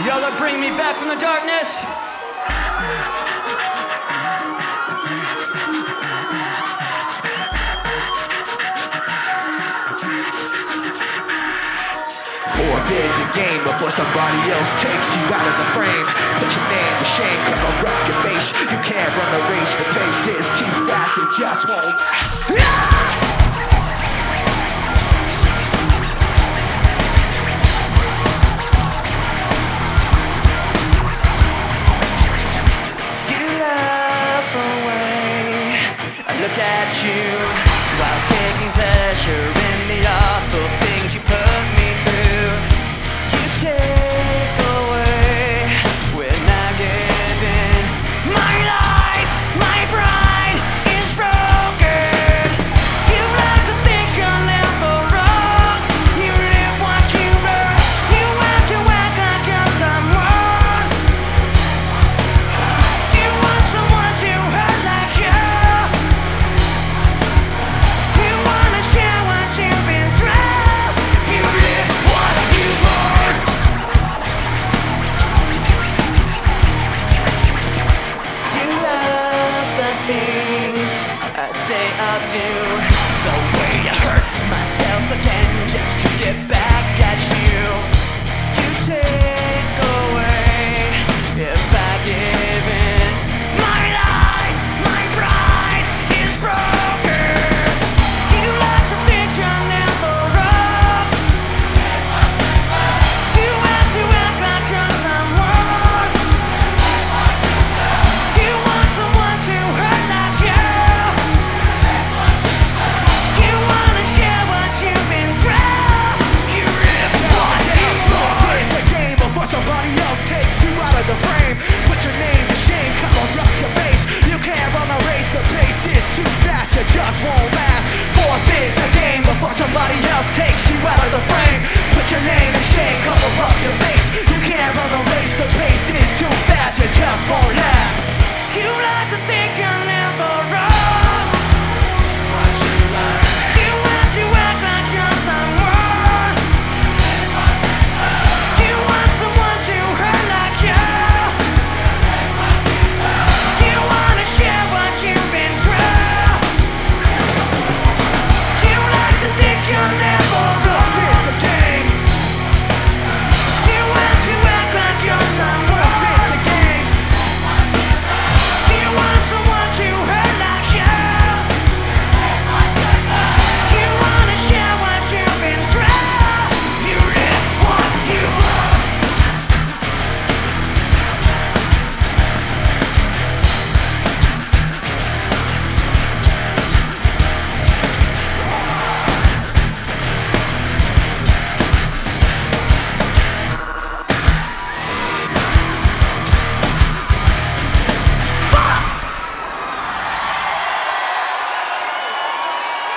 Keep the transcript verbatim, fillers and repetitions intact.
Y'all that bring me back from the darkness. Forfeit the game before somebody else takes you out of the frame. Put your name to shame, cover up your face. You can't run the race, the pace is too fast, you just won't last.